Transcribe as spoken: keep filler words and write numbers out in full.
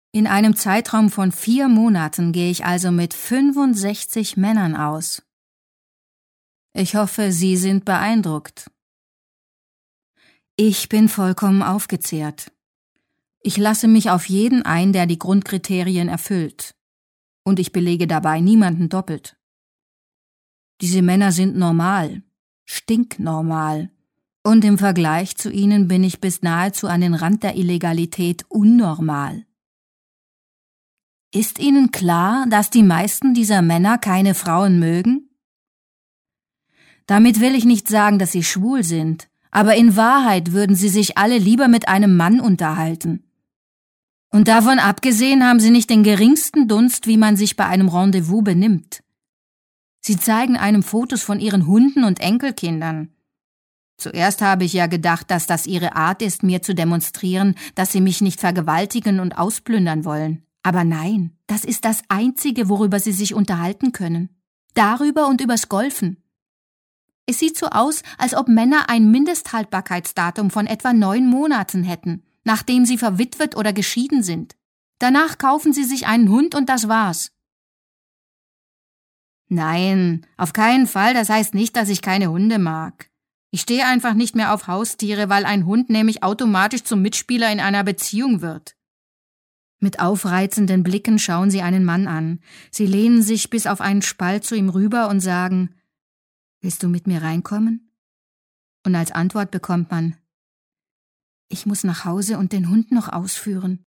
In einem Zeitraum von vier Monaten gehe ich also mit fünfundsechzig Männern aus. Ich hoffe, Sie sind beeindruckt. Ich bin vollkommen aufgezehrt. Ich lasse mich auf jeden ein, der die Grundkriterien erfüllt. Und ich belege dabei niemanden doppelt. Diese Männer sind normal, stinknormal. Und im Vergleich zu ihnen bin ich bis nahezu an den Rand der Illegalität unnormal. Ist Ihnen klar, dass die meisten dieser Männer keine Frauen mögen? Damit will ich nicht sagen, dass sie schwul sind, aber in Wahrheit würden sie sich alle lieber mit einem Mann unterhalten. Und davon abgesehen haben sie nicht den geringsten Dunst, wie man sich bei einem Rendezvous benimmt. Sie zeigen einem Fotos von ihren Hunden und Enkelkindern. Zuerst habe ich ja gedacht, dass das ihre Art ist, mir zu demonstrieren, dass sie mich nicht vergewaltigen und ausplündern wollen. Aber nein, das ist das Einzige, worüber sie sich unterhalten können. Darüber und übers Golfen. Es sieht so aus, als ob Männer ein Mindesthaltbarkeitsdatum von etwa neun Monaten hätten, nachdem sie verwitwet oder geschieden sind. Danach kaufen sie sich einen Hund und das war's. Nein, auf keinen Fall, das heißt nicht, dass ich keine Hunde mag. Ich stehe einfach nicht mehr auf Haustiere, weil ein Hund nämlich automatisch zum Mitspieler in einer Beziehung wird. Mit aufreizenden Blicken schauen sie einen Mann an. Sie lehnen sich bis auf einen Spalt zu ihm rüber und sagen, »Willst du mit mir reinkommen?« Und als Antwort bekommt man, »Ich muss nach Hause und den Hund noch ausführen.«